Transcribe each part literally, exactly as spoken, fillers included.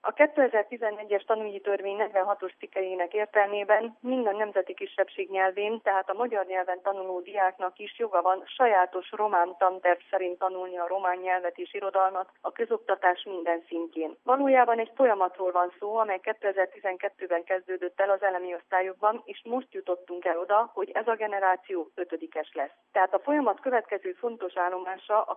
A kétezer-tizenegyes tanügyi törvény negyvenhatos cikkeinek értelmében minden nemzeti kisebbség nyelvén, tehát a magyar nyelven tanuló diáknak is joga van sajátos román tanterv szerint tanulni a román nyelvet és irodalmat a közoktatás minden szintjén. Valójában egy folyamatról van szó, amely kétezer-tizenkettőben kezdődött el az elemi osztályokban, és most jutottunk el oda, hogy ez a generáció ötödikes lesz. Tehát a folyamat következő fontos állomása a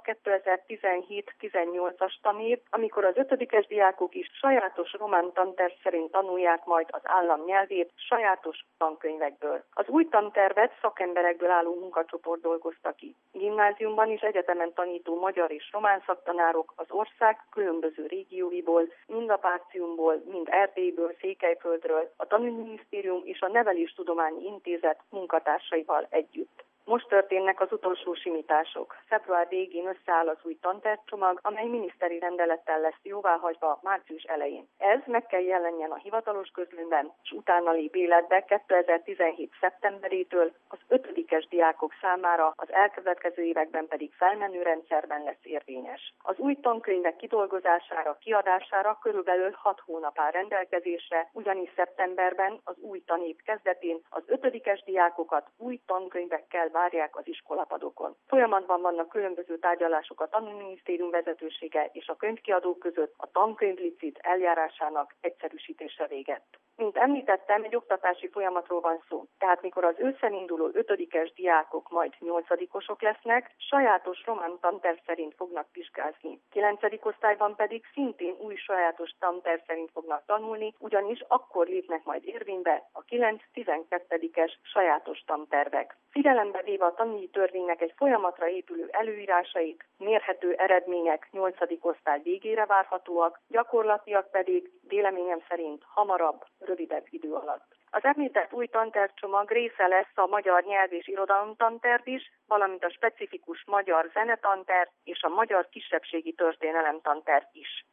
kétezer-tizenhét-tizennyolcas tanév, amikor az ötödikes diákok is sajátos román tanterv szerint tanulják majd az állam nyelvét sajátos tankönyvekből. Az új tantervet szakemberekből álló munkacsoport dolgozta ki. Gimnáziumban és egyetemen tanító magyar és román szaktanárok az ország különböző régióiból, mind a Párciumból, mind Erdélyből, Székelyföldről, a Tanügyminisztérium és a Neveléstudományi Intézet munkatársaival együtt. Most történnek az utolsó simítások. Február végén összeáll az új tantervcsomag, amely miniszteri rendelettel lesz jóváhagyva március elején. Ez meg kell jelenjen a hivatalos közlönyben, és utána lép életbe kétezer-tizenhét szeptemberétől az ötödikes diákok számára, az elkövetkező években pedig felmenő rendszerben lesz érvényes. Az új tankönyvek kidolgozására, kiadására körülbelül hat hónap áll rendelkezésre, ugyanis szeptemberben az új tanév kezdetén az ötödikes diákokat új tankönyvekkel várják az iskolapadokon. Folyamatban vannak különböző tárgyalások a Tanügyminisztérium vezetősége és a könyvkiadók között a tankönyvlicit eljárásának egyszerűsítése végett. Mint említettem, egy oktatási folyamatról van szó. Tehát mikor az ősszel induló ötödikes diákok majd nyolcadikosok lesznek, sajátos román tanterv szerint fognak vizsgázni. Kilencedik osztályban pedig szintén új sajátos tanterv szerint fognak tanulni, ugyanis akkor lépnek majd érvénybe a kilenc-tizenkettedikes sajátos tantervek. Figyelembe véve a tanügyi törvénynek egy folyamatra épülő előírásait, mérhető eredmények nyolcadik osztály végére várhatóak, gyakorlatiak pedig véleményem szerint hamarabb, rövidebb idő alatt. Az említett új tantervcsomag része lesz a magyar nyelv és irodalomtanterv is, valamint a specifikus magyar zenetanterv és a magyar kisebbségi történelemtanterv is.